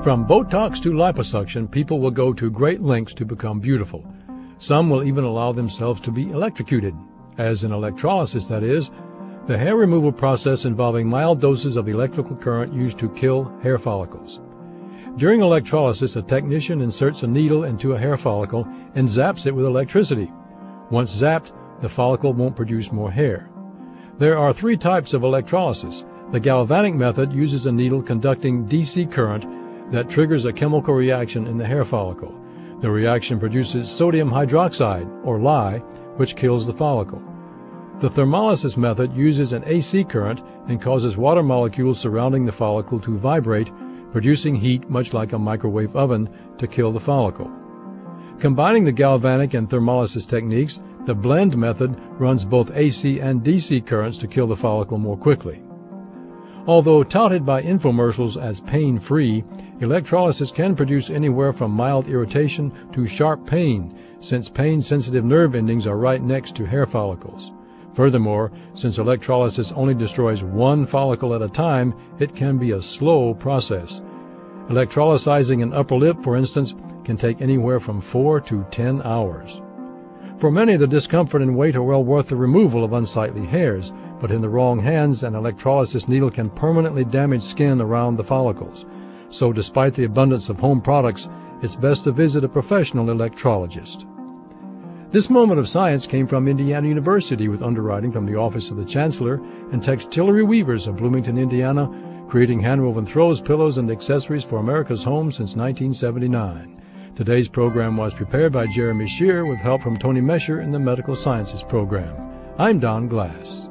From Botox to liposuction, people will go to great lengths to become beautiful. Some will even allow themselves to be electrocuted, as in electrolysis, that is, the hair removal process involving mild doses of electrical current used to kill hair follicles. During electrolysis, a technician inserts a needle into a hair follicle and zaps it with electricity. Once zapped, the follicle won't produce more hair. There are 3 types of electrolysis. The galvanic method uses a needle conducting DC current that triggers a chemical reaction in the hair follicle. The reaction produces sodium hydroxide, or lye, which kills the follicle. The thermolysis method uses an AC current and causes water molecules surrounding the follicle to vibrate, producing heat much like a microwave oven to kill the follicle. Combining the galvanic and thermolysis techniques, the blend method runs both AC and DC currents to kill the follicle more quickly. Although touted by infomercials as pain-free, electrolysis can produce anywhere from mild irritation to sharp pain, since pain-sensitive nerve endings are right next to hair follicles. Furthermore, since electrolysis only destroys one follicle at a time, it can be a slow process. Electrolysizing an upper lip, for instance, can take anywhere from 4 to 10 hours. For many, the discomfort and weight are well worth the removal of unsightly hairs, but in the wrong hands, an electrolysis needle can permanently damage skin around the follicles. So despite the abundance of home products, it's best to visit a professional electrologist. This moment of science came from Indiana University with underwriting from the Office of the Chancellor and Textillery Weavers of Bloomington, Indiana, creating hand-woven throws, pillows, and accessories for America's home since 1979. Today's program was prepared by Jeremy Shear with help from Tony Mesher in the Medical Sciences program. I'm Don Glass.